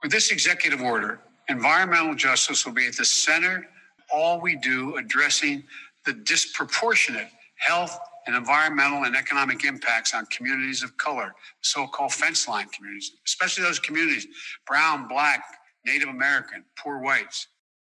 With this executive order, environmental justice will be at the center of all we do, addressing the disproportionate health and environmental and economic impacts on communities of color, so-called fence line communities, especially those communities, brown, black, Native American, poor whites.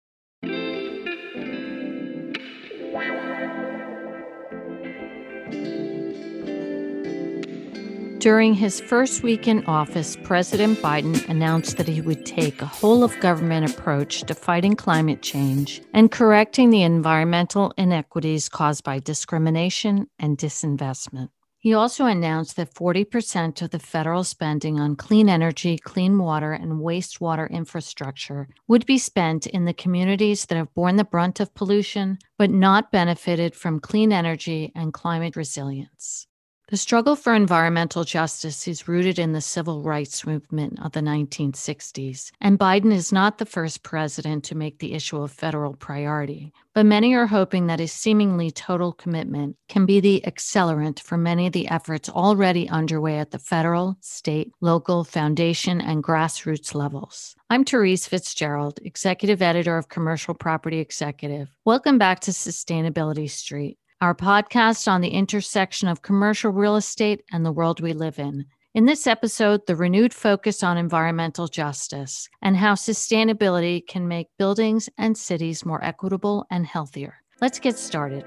During his first week in office, President Biden announced that he would take a whole-of-government approach to fighting climate change and correcting the environmental inequities caused by discrimination and disinvestment. He also announced that 40% of the federal spending on clean energy, clean water, and wastewater infrastructure would be spent in the communities that have borne the brunt of pollution but not benefited from clean energy and climate resilience. The struggle for environmental justice is rooted in the civil rights movement of the 1960s, and Biden is not the first president to make the issue a federal priority. But many are hoping that his seemingly total commitment can be the accelerant for many of the efforts already underway at the federal, state, local, foundation, and grassroots levels. I'm Therese Fitzgerald, executive editor of Commercial Property Executive. Welcome back to Sustainability Street, our podcast on the intersection of commercial real estate and the world we live in. In this episode, the renewed focus on environmental justice and how sustainability can make buildings and cities more equitable and healthier. Let's get started.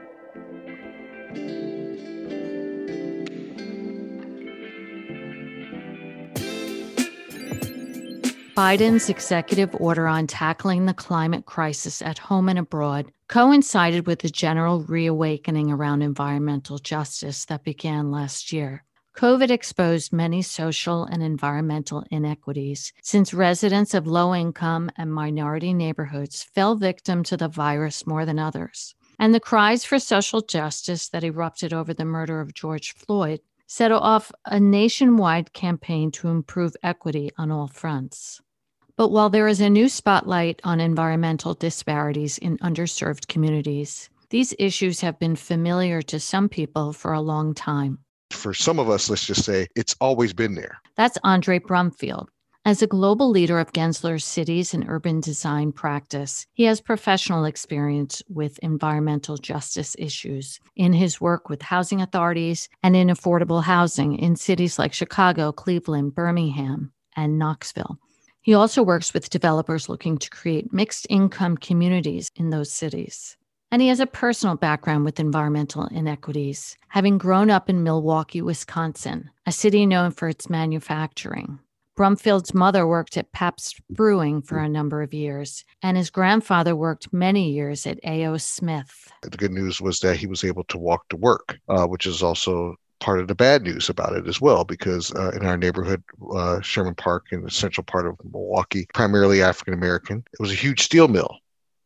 Biden's executive order on tackling the climate crisis at home and abroad coincided with the general reawakening around environmental justice that began last year. COVID exposed many social and environmental inequities since residents of low-income and minority neighborhoods fell victim to the virus more than others. And the cries for social justice that erupted over the murder of George Floyd set off a nationwide campaign to improve equity on all fronts. But while there is a new spotlight on environmental disparities in underserved communities, these issues have been familiar to some people for a long time. For some of us, let's just say, it's always been there. That's Andre Brumfield. As a global leader of Gensler's cities and urban design practice, he has professional experience with environmental justice issues in his work with housing authorities and in affordable housing in cities like Chicago, Cleveland, Birmingham, and Knoxville. He also works with developers looking to create mixed-income communities in those cities. And he has a personal background with environmental inequities, having grown up in Milwaukee, Wisconsin, a city known for its manufacturing. Brumfield's mother worked at Pabst Brewing for a number of years, and his grandfather worked many years at A.O. Smith. The good news was that he was able to walk to work, which is also part of the bad news about it as well, because in our neighborhood, Sherman Park in the central part of Milwaukee, primarily African-American, it was a huge steel mill,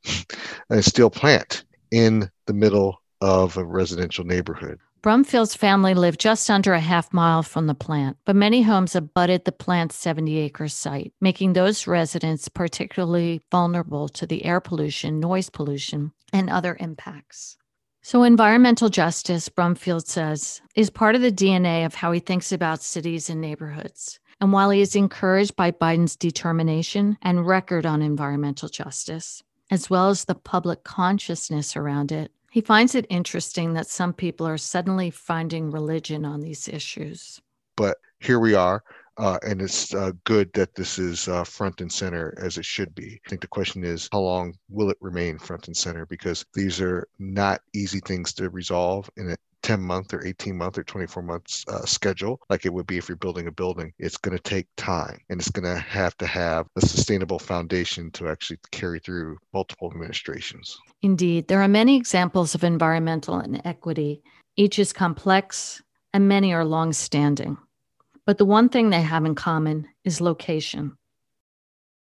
a steel plant in the middle of a residential neighborhood. Brumfield's family lived just under a half mile from the plant, but many homes abutted the plant's 70-acre site, making those residents particularly vulnerable to the air pollution, noise pollution, and other impacts. So environmental justice, Brumfield says, is part of the DNA of how he thinks about cities and neighborhoods. And while he is encouraged by Biden's determination and record on environmental justice, as well as the public consciousness around it, he finds it interesting that some people are suddenly finding religion on these issues. But here we are. And it's good that this is front and center as it should be. I think the question is, how long will it remain front and center? Because these are not easy things to resolve in a 10-month or 18-month or 24-month schedule, like it would be if you're building a building. It's going to take time, and it's going to have a sustainable foundation to actually carry through multiple administrations. Indeed, there are many examples of environmental inequity. Each is complex, and many are long-standing. But the one thing they have in common is location.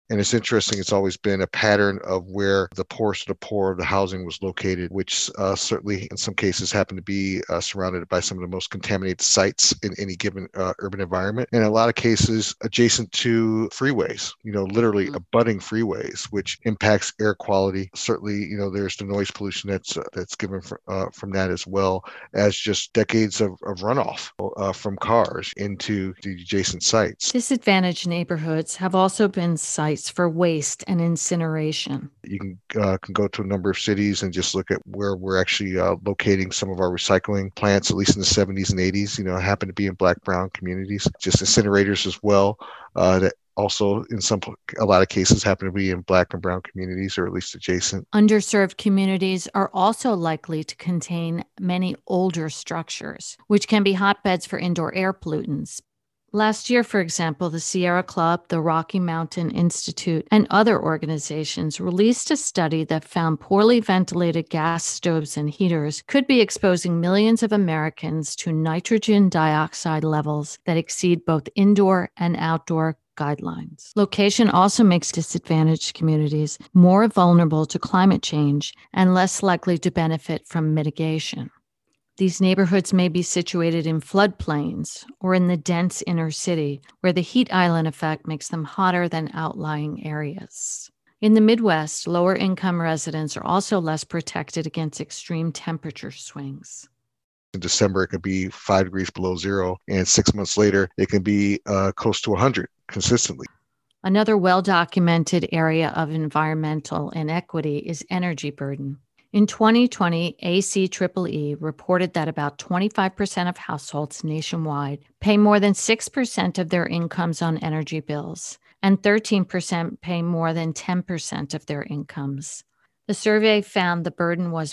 And it's interesting, it's always been a pattern of where the poorest of the poor of the housing was located, which certainly in some cases happened to be surrounded by some of the most contaminated sites in any given urban environment. And in a lot of cases adjacent to freeways, literally abutting freeways, which impacts air quality. Certainly, there's the noise pollution that's given from that, as well as just decades of runoff from cars into the adjacent sites. Disadvantaged neighborhoods have also been sites for waste and incineration. You can go to a number of cities and just look at where we're actually locating some of our recycling plants, at least in the 70s and 80s, happen to be in Black-brown communities, just incinerators as well, that also in a lot of cases happen to be in Black and brown communities, or at least adjacent. Underserved communities are also likely to contain many older structures, which can be hotbeds for indoor air pollutants. Last year, for example, the Sierra Club, the Rocky Mountain Institute, and other organizations released a study that found poorly ventilated gas stoves and heaters could be exposing millions of Americans to nitrogen dioxide levels that exceed both indoor and outdoor guidelines. Location also makes disadvantaged communities more vulnerable to climate change and less likely to benefit from mitigation. These neighborhoods may be situated in floodplains or in the dense inner city, where the heat island effect makes them hotter than outlying areas. In the Midwest, lower-income residents are also less protected against extreme temperature swings. In December, it could be 5 degrees below zero, and 6 months later, it can be close to 100 consistently. Another well-documented area of environmental inequity is energy burden. In 2020, ACEEE reported that about 25% of households nationwide pay more than 6% of their incomes on energy bills, and 13% pay more than 10% of their incomes. The survey found the burden was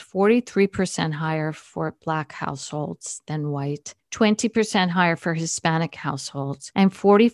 43% higher for Black households than white, 20% higher for Hispanic households, and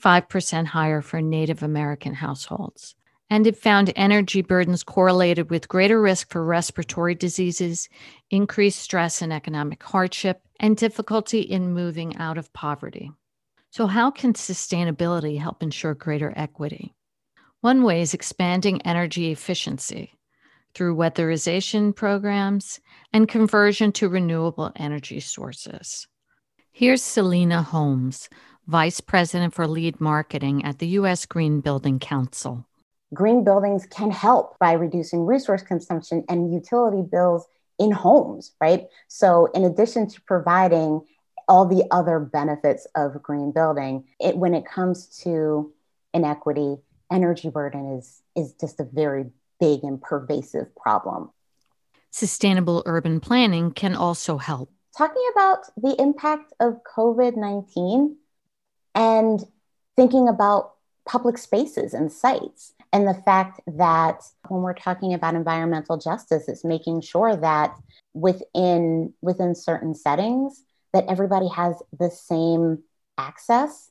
45% higher for Native American households. And it found energy burdens correlated with greater risk for respiratory diseases, increased stress and economic hardship, and difficulty in moving out of poverty. So how can sustainability help ensure greater equity? One way is expanding energy efficiency through weatherization programs and conversion to renewable energy sources. Here's Selena Holmes, Vice President for Lead Marketing at the U.S. Green Building Council. Green buildings can help by reducing resource consumption and utility bills in homes, right? So in addition to providing all the other benefits of green building, when it comes to inequity, energy burden is just a very big and pervasive problem. Sustainable urban planning can also help. Talking about the impact of COVID-19 and thinking about public spaces and sites. And the fact that when we're talking about environmental justice, it's making sure that within certain settings, that everybody has the same access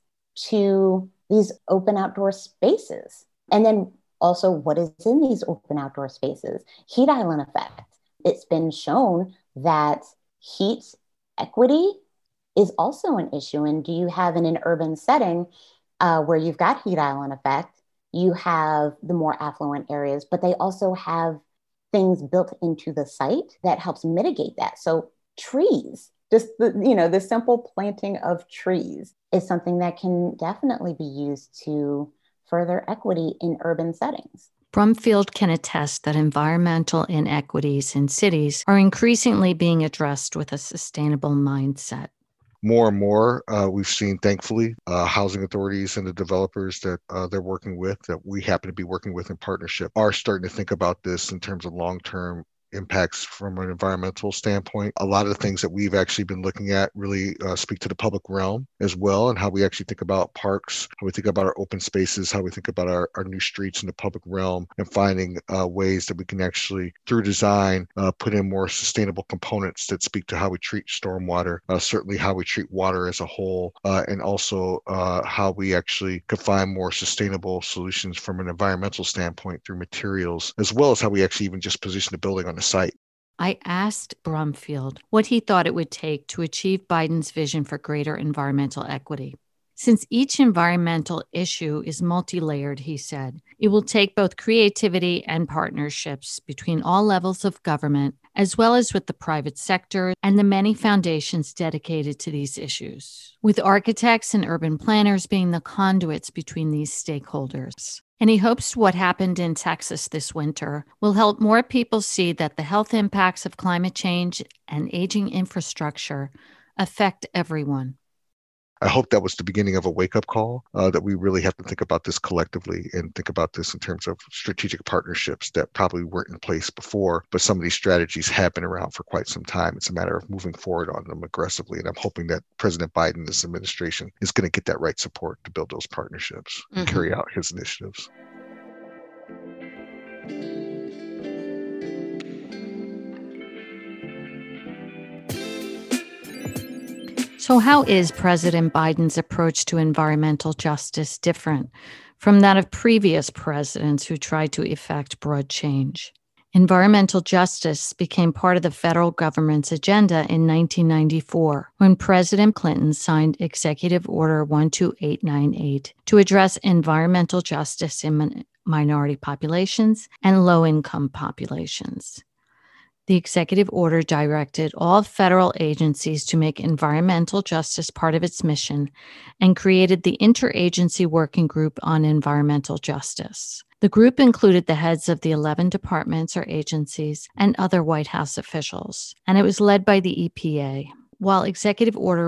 to these open outdoor spaces. And then also what is in these open outdoor spaces? Heat island effect. It's been shown that heat equity is also an issue. And do you have in an urban setting where you've got heat island effect, you have the more affluent areas, but they also have things built into the site that helps mitigate that. So trees, just the simple planting of trees is something that can definitely be used to further equity in urban settings. Brumfield can attest that environmental inequities in cities are increasingly being addressed with a sustainable mindset. More and more, we've seen, thankfully, housing authorities and the developers that they're working with, that we happen to be working with in partnership, are starting to think about this in terms of long-term impacts from an environmental standpoint. A lot of the things that we've actually been looking at really speak to the public realm as well, and how we actually think about parks, how we think about our open spaces, how we think about our new streets in the public realm, and finding ways that we can actually, through design, put in more sustainable components that speak to how we treat stormwater, certainly how we treat water as a whole, and also how we actually could find more sustainable solutions from an environmental standpoint through materials, as well as how we actually even just position the building on the site. I asked Brumfield what he thought it would take to achieve Biden's vision for greater environmental equity. Since each environmental issue is multi-layered, he said, it will take both creativity and partnerships between all levels of government, as well as with the private sector and the many foundations dedicated to these issues, with architects and urban planners being the conduits between these stakeholders. And he hopes what happened in Texas this winter will help more people see that the health impacts of climate change and aging infrastructure affect everyone. I hope that was the beginning of a wake-up call, that we really have to think about this collectively and think about this in terms of strategic partnerships that probably weren't in place before, but some of these strategies have been around for quite some time. It's a matter of moving forward on them aggressively, and I'm hoping that President Biden and this administration is going to get that right support to build those partnerships and carry out his initiatives. So how is President Biden's approach to environmental justice different from that of previous presidents who tried to effect broad change? Environmental justice became part of the federal government's agenda in 1994 when President Clinton signed Executive Order 12898 to address environmental justice in minority populations and low-income populations. The executive order directed all federal agencies to make environmental justice part of its mission and created the Interagency Working Group on Environmental Justice. The group included the heads of the 11 departments or agencies and other White House officials, and it was led by the EPA. While Executive Order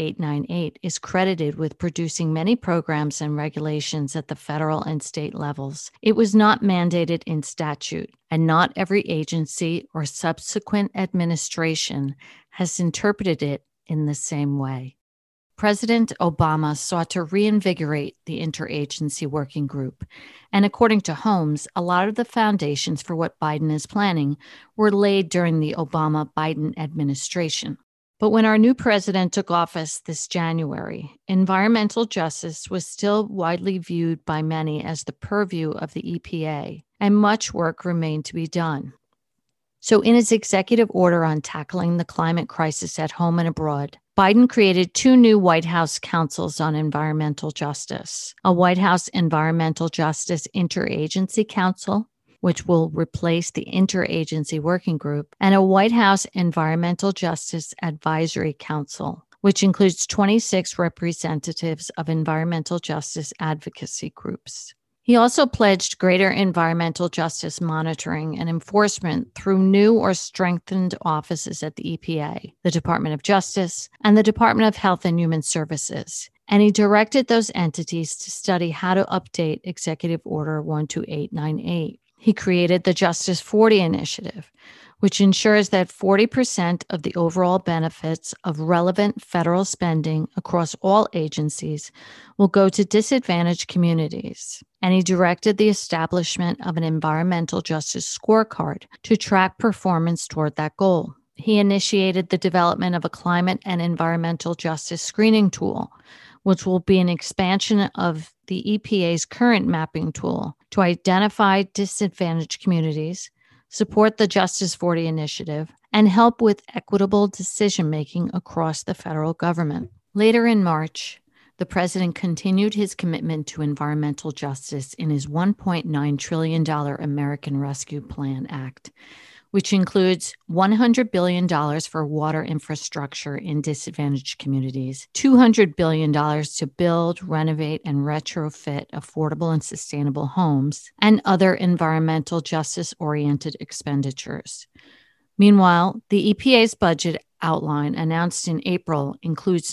12898 is credited with producing many programs and regulations at the federal and state levels, it was not mandated in statute, and not every agency or subsequent administration has interpreted it in the same way. President Obama sought to reinvigorate the Interagency Working Group, and according to Holmes, a lot of the foundations for what Biden is planning were laid during the Obama-Biden administration. But when our new president took office this January, environmental justice was still widely viewed by many as the purview of the EPA, and much work remained to be done. So in his executive order on tackling the climate crisis at home and abroad, Biden created 2 new White House councils on environmental justice, a White House Environmental Justice Interagency Council, which will replace the Interagency Working Group, and a White House Environmental Justice Advisory Council, which includes 26 representatives of environmental justice advocacy groups. He also pledged greater environmental justice monitoring and enforcement through new or strengthened offices at the EPA, the Department of Justice, and the Department of Health and Human Services. And he directed those entities to study how to update Executive Order 12898. He created the Justice 40 initiative, which ensures that 40% of the overall benefits of relevant federal spending across all agencies will go to disadvantaged communities. And he directed the establishment of an environmental justice scorecard to track performance toward that goal. He initiated the development of a climate and environmental justice screening tool, which will be an expansion of the EPA's current mapping tool to identify disadvantaged communities, support the Justice 40 initiative, and help with equitable decision-making across the federal government. Later in March, the president continued his commitment to environmental justice in his $1.9 trillion American Rescue Plan Act, which includes $100 billion for water infrastructure in disadvantaged communities, $200 billion to build, renovate, and retrofit affordable and sustainable homes, and other environmental justice-oriented expenditures. Meanwhile, the EPA's budget outline announced in April includes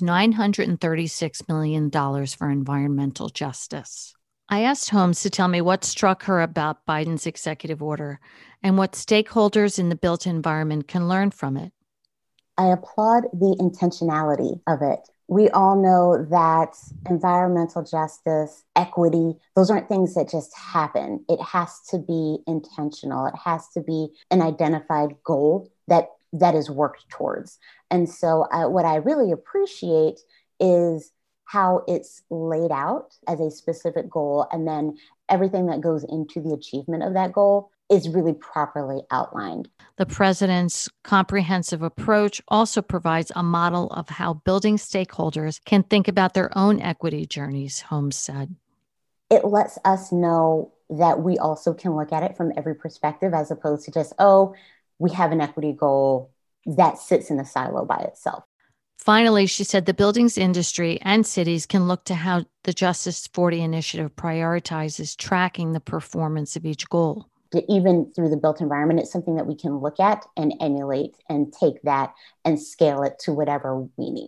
$936 million for environmental justice. I asked Holmes to tell me what struck her about Biden's executive order and what stakeholders in the built environment can learn from it. I applaud the intentionality of it. We all know that environmental justice, equity, those aren't things that just happen. It has to be intentional. It has to be an identified goal that is worked towards. And so what I really appreciate is how it's laid out as a specific goal, and then everything that goes into the achievement of that goal is really properly outlined. The president's comprehensive approach also provides a model of how building stakeholders can think about their own equity journeys, Holmes said. It lets us know that we also can look at it from every perspective, as opposed to just, oh, we have an equity goal that sits in a silo by itself. Finally, she said the buildings industry and cities can look to how the Justice 40 initiative prioritizes tracking the performance of each goal. Even through the built environment, it's something that we can look at and emulate and take that and scale it to whatever we need.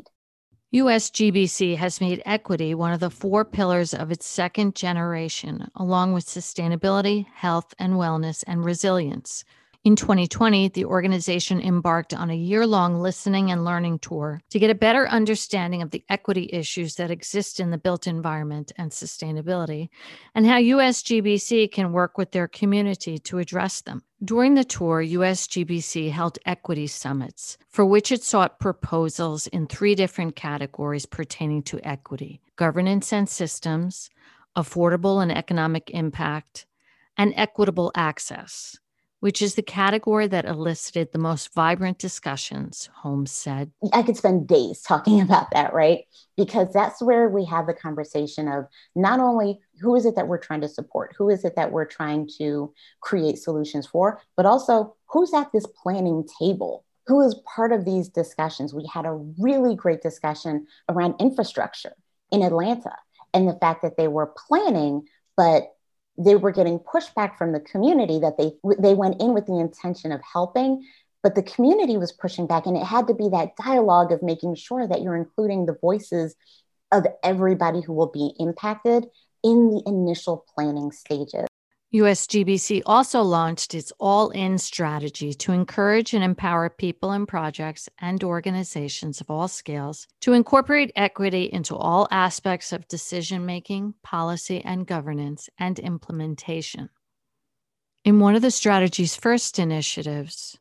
USGBC has made equity one of the 4 pillars of its second generation, along with sustainability, health and wellness, and resilience. In 2020, the organization embarked on a year-long listening and learning tour to get a better understanding of the equity issues that exist in the built environment and sustainability, and how USGBC can work with their community to address them. During the tour, USGBC held equity summits, for which it sought proposals in 3 different categories pertaining to equity: governance and systems, affordable and economic impact, and equitable access, which is the category that elicited the most vibrant discussions, Holmes said. I could spend days talking about that, right? Because that's where we have the conversation of not only who is it that we're trying to support, who is it that we're trying to create solutions for, but also who's at this planning table, who is part of these discussions. We had a really great discussion around infrastructure in Atlanta and the fact that they were planning, but they were getting pushback from the community that they went in with the intention of helping, but the community was pushing back. And it had to be that dialogue of making sure that you're including the voices of everybody who will be impacted in the initial planning stages. USGBC also launched its all-in strategy to encourage and empower people and projects and organizations of all scales to incorporate equity into all aspects of decision-making, policy, and governance and implementation. In one of the strategy's first initiatives,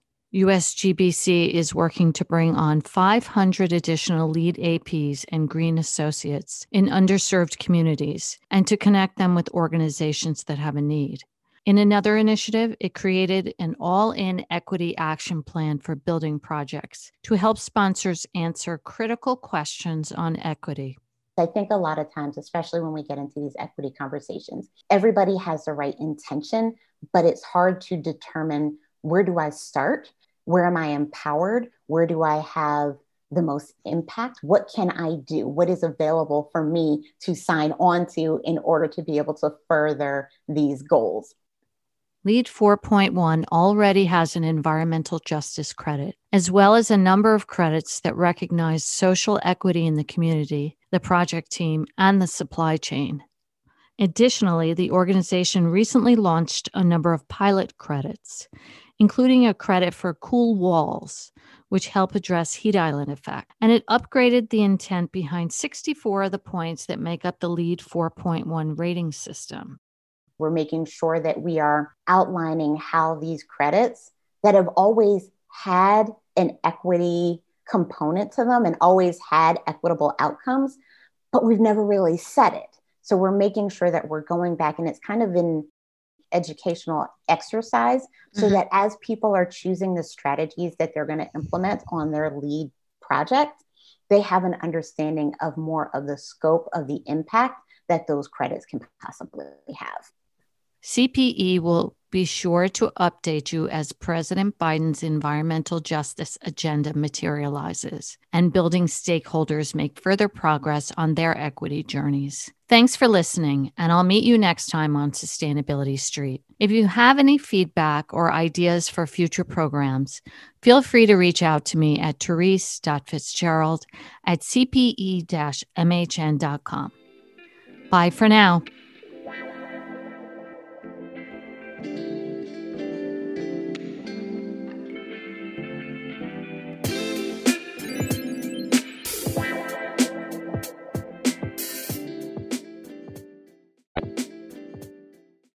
USGBC is working to bring on 500 additional lead APs and green associates in underserved communities and to connect them with organizations that have a need. In another initiative, it created an all-in equity action plan for building projects to help sponsors answer critical questions on equity. I think a lot of times, especially when we get into these equity conversations, everybody has the right intention, but it's hard to determine, where do I start? Where am I empowered? Where do I have the most impact? What can I do? What is available for me to sign on to in order to be able to further these goals? LEED 4.1 already has an environmental justice credit, as well as a number of credits that recognize social equity in the community, the project team, and the supply chain. Additionally, the organization recently launched a number of pilot credits, including a credit for cool walls, which help address heat island effect. And it upgraded the intent behind 64 of the points that make up the LEED 4.1 rating system. We're making sure that we are outlining how these credits that have always had an equity component to them and always had equitable outcomes, but we've never really said it. So we're making sure that we're going back, and it's kind of an educational exercise so that as people are choosing the strategies that they're going to implement on their LEED project, they have an understanding of more of the scope of the impact that those credits can possibly have. CPE will be sure to update you as President Biden's environmental justice agenda materializes and building stakeholders make further progress on their equity journeys. Thanks for listening, and I'll meet you next time on Sustainability Street. If you have any feedback or ideas for future programs, feel free to reach out to me at Therese.Fitzgerald@cpe-mhn.com. Bye for now.